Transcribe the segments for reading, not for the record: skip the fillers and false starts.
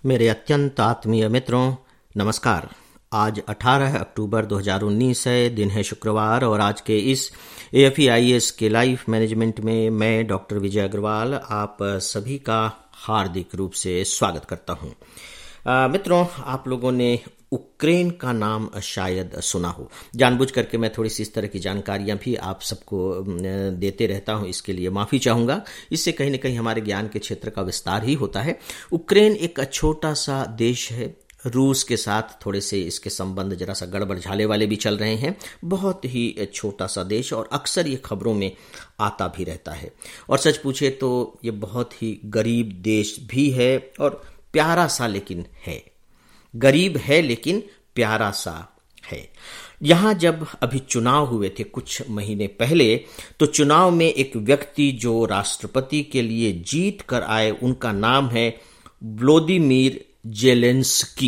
मेरे अत्यंत आत्मीय मित्रों, नमस्कार। आज 18 अक्टूबर 2019 है, दिन है शुक्रवार, और आज के इस AFEIS के लाइफ मैनेजमेंट में मैं डॉक्टर विजय अग्रवाल आप सभी का हार्दिक रूप से स्वागत करता हूं। मित्रों, आप लोगों ने उक्रेन का नाम शायद सुना हो। जानबूझ करके मैं थोड़ी सी इस तरह की जानकारियां भी आप सबको देते रहता हूं, इसके लिए माफ़ी चाहूँगा। इससे कहीं ना कहीं हमारे ज्ञान के क्षेत्र का विस्तार ही होता है। उक्रेन एक छोटा सा देश है। रूस के साथ थोड़े से इसके संबंध जरा सा गड़बड़ झाले वाले भी चल रहे हैं। बहुत ही छोटा सा देश, और अक्सर ये खबरों में आता भी रहता है। और सच पूछे तो ये बहुत ही गरीब देश भी है, और प्यारा सा लेकिन है। गरीब है लेकिन प्यारा सा है। यहां जब अभी चुनाव हुए थे कुछ महीने पहले, तो चुनाव में एक व्यक्ति जो राष्ट्रपति के लिए जीत कर आए, उनका नाम है व्लादिमीर जेलेंस्की।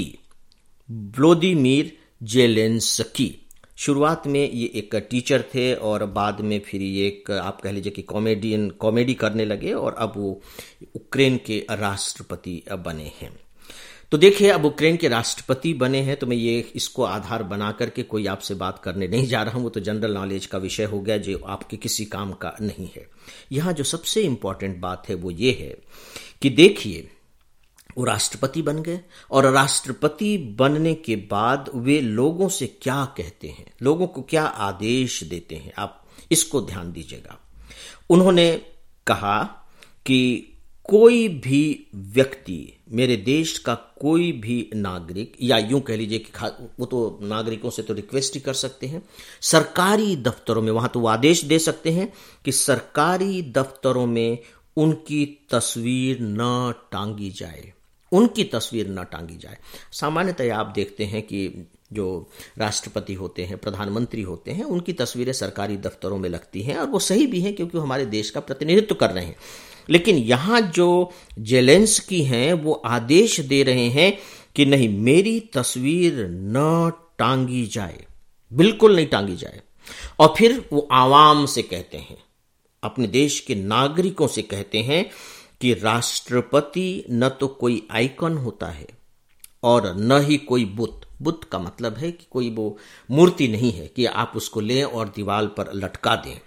व्लादिमीर जेलेंस्की शुरुआत में ये एक टीचर थे, और बाद में फिर ये एक आप कह लीजिए कि कॉमेडी करने लगे, और अब वो उक्रेन के राष्ट्रपति बने हैं। तो देखिए, अब उक्रेन के राष्ट्रपति बने हैं, तो मैं ये इसको आधार बना करके कोई आपसे बात करने नहीं जा रहा हूं। वो तो जनरल नॉलेज का विषय हो गया, जो आपके किसी काम का नहीं है। यहां जो सबसे इंपॉर्टेंट बात है वो ये है कि देखिए, वो राष्ट्रपति बन गए, और राष्ट्रपति बनने के बाद वे लोगों से क्या कहते हैं, लोगों को क्या आदेश देते हैं, आप इसको ध्यान दीजिएगा। उन्होंने कहा कि कोई भी व्यक्ति, मेरे देश का कोई भी नागरिक, या यूं कह लीजिए कि वो तो नागरिकों से तो रिक्वेस्ट ही कर सकते हैं, सरकारी दफ्तरों में, वहां तो वो आदेश दे सकते हैं कि सरकारी दफ्तरों में उनकी तस्वीर न टांगी जाए, उनकी तस्वीर न टांगी जाए। सामान्यतः आप देखते हैं कि जो राष्ट्रपति होते हैं, प्रधानमंत्री होते हैं, उनकी तस्वीरें सरकारी दफ्तरों में लगती हैं, और वो सही भी हैं क्योंकि वो हमारे देश का प्रतिनिधित्व कर रहे हैं। लेकिन यहां जो जेलेंस्की हैं, वो आदेश दे रहे हैं कि नहीं, मेरी तस्वीर न टांगी जाए, बिल्कुल नहीं टांगी जाए। और फिर वो आवाम से कहते हैं, अपने देश के नागरिकों से कहते हैं कि राष्ट्रपति न तो कोई आइकन होता है, और न ही कोई बुत। बुत का मतलब है कि कोई वो मूर्ति नहीं है कि आप उसको लें और दीवार पर लटका दें।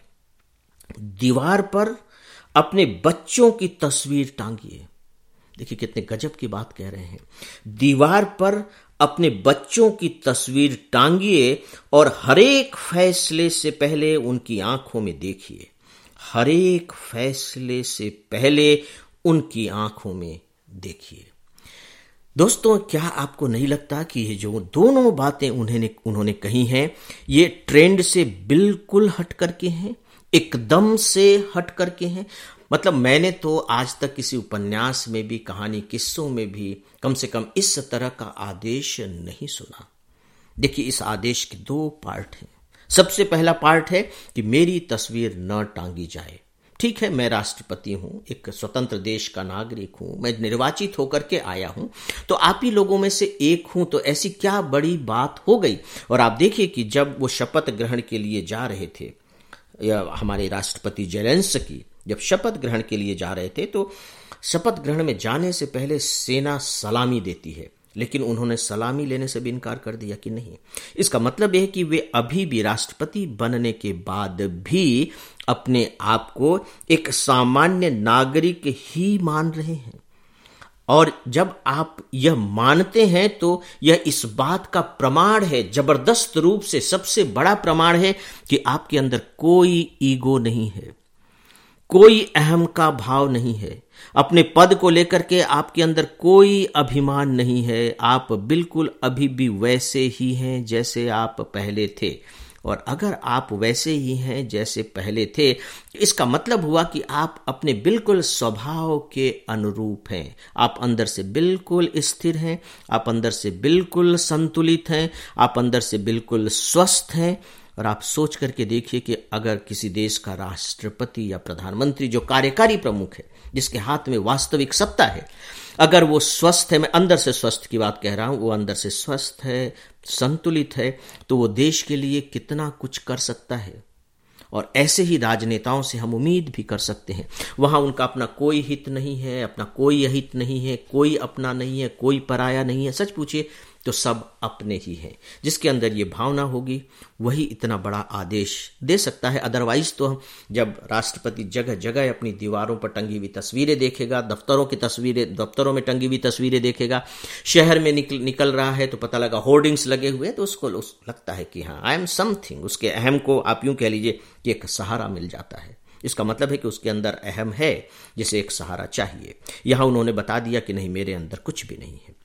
दीवार पर अपने बच्चों की तस्वीर टांगिए। देखिए कितने गजब की बात कह रहे हैं। दीवार पर अपने बच्चों की तस्वीर टांगिए, और हरेक फैसले से पहले उनकी आंखों में देखिए। हरेक फैसले से पहले उनकी आंखों में देखिए। दोस्तों, क्या आपको नहीं लगता कि ये जो दोनों बातें उन्होंने कही हैं, ये ट्रेंड से बिल्कुल हट करके हैं, एकदम से हट करके हैं? मतलब मैंने तो आज तक किसी उपन्यास में भी, कहानी किस्सों में भी कम से कम इस तरह का आदेश नहीं सुना। देखिए, इस आदेश के दो पार्ट हैं। सबसे पहला पार्ट है कि मेरी तस्वीर न टांगी जाए। ठीक है, मैं राष्ट्रपति हूं, एक स्वतंत्र देश का नागरिक हूं, मैं निर्वाचित होकर के आया हूं, तो आप ही लोगों में से एक हूं, तो ऐसी क्या बड़ी बात हो गई। और आप देखिए कि जब वो शपथ ग्रहण के लिए जा रहे थे, या हमारे राष्ट्रपति जेलेंस्की जब शपथ ग्रहण के लिए जा रहे थे, तो शपथ ग्रहण में जाने से पहले सेना सलामी देती है, लेकिन उन्होंने सलामी लेने से भी इनकार कर दिया कि नहीं। इसका मतलब यह है कि वे अभी भी राष्ट्रपति बनने के बाद भी अपने आप को एक सामान्य नागरिक ही मान रहे हैं। और जब आप यह मानते हैं, तो यह इस बात का प्रमाण है, जबरदस्त रूप से सबसे बड़ा प्रमाण है, कि आपके अंदर कोई ईगो नहीं है, कोई अहम का भाव नहीं है, अपने पद को लेकर के आपके अंदर कोई अभिमान नहीं है। आप बिल्कुल अभी भी वैसे ही हैं जैसे आप पहले थे। और अगर आप वैसे ही हैं जैसे पहले थे, इसका मतलब हुआ कि आप अपने बिल्कुल स्वभाव के अनुरूप हैं। आप अंदर से बिल्कुल स्थिर हैं, आप अंदर से बिल्कुल संतुलित हैं, आप अंदर से बिल्कुल स्वस्थ हैं। और आप सोच करके देखिए कि अगर किसी देश का राष्ट्रपति या प्रधानमंत्री, जो कार्यकारी प्रमुख है, जिसके हाथ में वास्तविक सत्ता है, अगर वो स्वस्थ है, मैं अंदर से स्वस्थ की बात कह रहा हूं, वो अंदर से स्वस्थ है, संतुलित है, तो वो देश के लिए कितना कुछ कर सकता है। और ऐसे ही राजनेताओं से हम उम्मीद भी कर सकते हैं। वहां उनका अपना कोई हित नहीं है, अपना कोई अहित नहीं है, कोई अपना नहीं है, कोई पराया नहीं है। सच पूछिए तो सब अपने ही हैं। जिसके अंदर ये भावना होगी वही इतना बड़ा आदेश दे सकता है। अदरवाइज तो हम जब राष्ट्रपति जगह जगह अपनी दीवारों पर टंगी हुई तस्वीरें देखेगा, दफ्तरों में टंगी हुई तस्वीरें देखेगा, शहर में निकल रहा है तो पता लगा होर्डिंग्स लगे हुए हैं, तो उसको लगता है कि हाँ आई एम समथिंग। उसके अहम को आप यूं कह लीजिए कि एक सहारा मिल जाता है। इसका मतलब है कि उसके अंदर अहम है जिसे एक सहारा चाहिए। यहां उन्होंने बता दिया कि नहीं, मेरे अंदर कुछ भी नहीं है।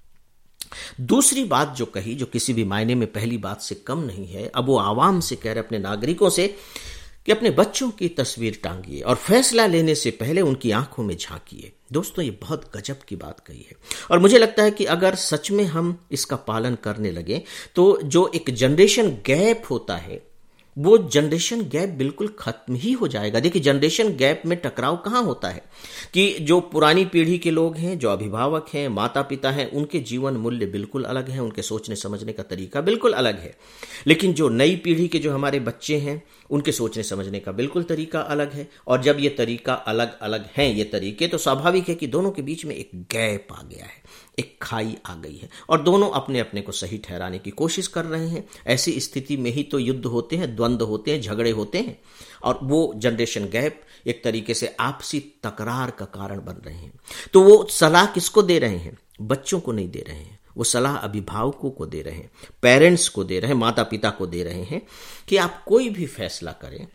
दूसरी बात जो कही, जो किसी भी मायने में पहली बात से कम नहीं है, अब वो आवाम से कह रहे, अपने नागरिकों से, कि अपने बच्चों की तस्वीर टांगिए और फैसला लेने से पहले उनकी आंखों में झांकिए। दोस्तों, ये बहुत गजब की बात कही है और मुझे लगता है कि अगर सच में हम इसका पालन करने लगे तो जो एक जनरेशन गैप होता है वो जनरेशन गैप बिल्कुल खत्म ही हो जाएगा। देखिए, जनरेशन गैप में टकराव कहाँ होता है कि जो पुरानी पीढ़ी के लोग हैं, जो अभिभावक हैं, माता पिता हैं, उनके जीवन मूल्य बिल्कुल अलग हैं, उनके सोचने समझने का तरीका बिल्कुल अलग है। लेकिन जो नई पीढ़ी के जो हमारे बच्चे हैं, उनके सोचने समझने का बिल्कुल तरीका अलग है। और जब ये तरीका अलग अलग हैं, ये तरीके, तो स्वाभाविक है कि दोनों के बीच में एक गैप आ गया है, एक खाई आ गई है और दोनों अपने अपने को सही ठहराने की कोशिश कर रहे हैं। ऐसी स्थिति में ही तो युद्ध होते हैं, द्वंद्व होते हैं, झगड़े होते हैं और वो जनरेशन गैप एक तरीके से आपसी तकरार का कारण बन रहे हैं। तो वो सलाह किसको दे रहे हैं? बच्चों को नहीं दे रहे हैं, वो सलाह अभिभावकों को दे रहे हैं, पेरेंट्स को दे रहे हैं, माता पिता को दे रहे हैं कि आप कोई भी फैसला करें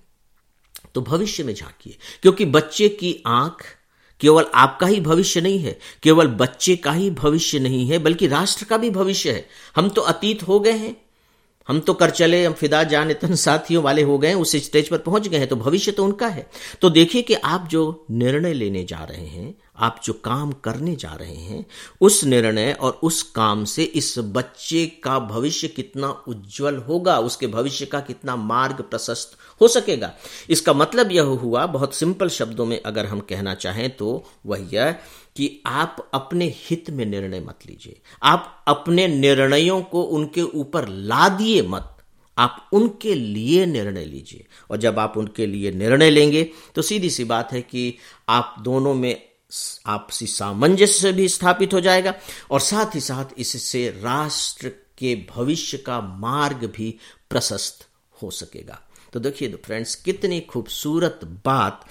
तो भविष्य में झांकिए, क्योंकि बच्चे की आंख केवल आपका ही भविष्य नहीं है, केवल बच्चे का ही भविष्य नहीं है, बल्कि राष्ट्र का भी भविष्य है। हम तो अतीत हो गए हैं, हम तो कर चले, हम फिदा जान इतन साथियों वाले हो गए, उस स्टेज पर पहुंच गए हैं, तो भविष्य तो उनका है। तो देखिए कि आप जो निर्णय लेने जा रहे हैं, आप जो काम करने जा रहे हैं, उस निर्णय और उस काम से इस बच्चे का भविष्य कितना उज्जवल होगा, उसके भविष्य का कितना मार्ग प्रशस्त हो सकेगा। इसका मतलब यह हुआ, बहुत सिंपल शब्दों में अगर हम कहना चाहें तो वह यह कि आप अपने हित में निर्णय मत लीजिए, आप अपने निर्णयों को उनके ऊपर लादिए मत, आप उनके लिए निर्णय लीजिए। और जब आप उनके लिए निर्णय लेंगे तो सीधी सी बात है कि आप दोनों में आपसी सामंजस्य भी स्थापित हो जाएगा और साथ ही साथ इससे राष्ट्र के भविष्य का मार्ग भी प्रशस्त हो सकेगा। तो देखिए फ्रेंड्स, कितनी खूबसूरत बात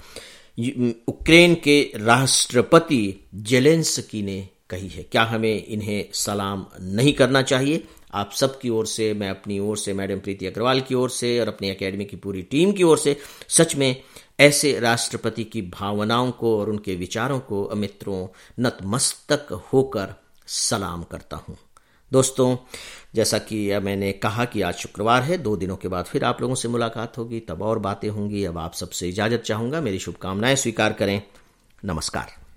यूक्रेन के राष्ट्रपति जेलेंस्की ने कही है। क्या हमें इन्हें सलाम नहीं करना चाहिए? आप सबकी ओर से, मैं अपनी ओर से, मैडम प्रीति अग्रवाल की ओर से और अपनी एकेडमी की पूरी टीम की ओर से सच में ऐसे राष्ट्रपति की भावनाओं को और उनके विचारों को मित्रों नतमस्तक होकर सलाम करता हूं। दोस्तों, जैसा कि मैंने कहा कि आज शुक्रवार है, 2 दिनों के बाद फिर आप लोगों से मुलाकात होगी, तब और बातें होंगी। अब आप सबसे इजाजत चाहूंगा, मेरी शुभकामनाएं स्वीकार करें। नमस्कार।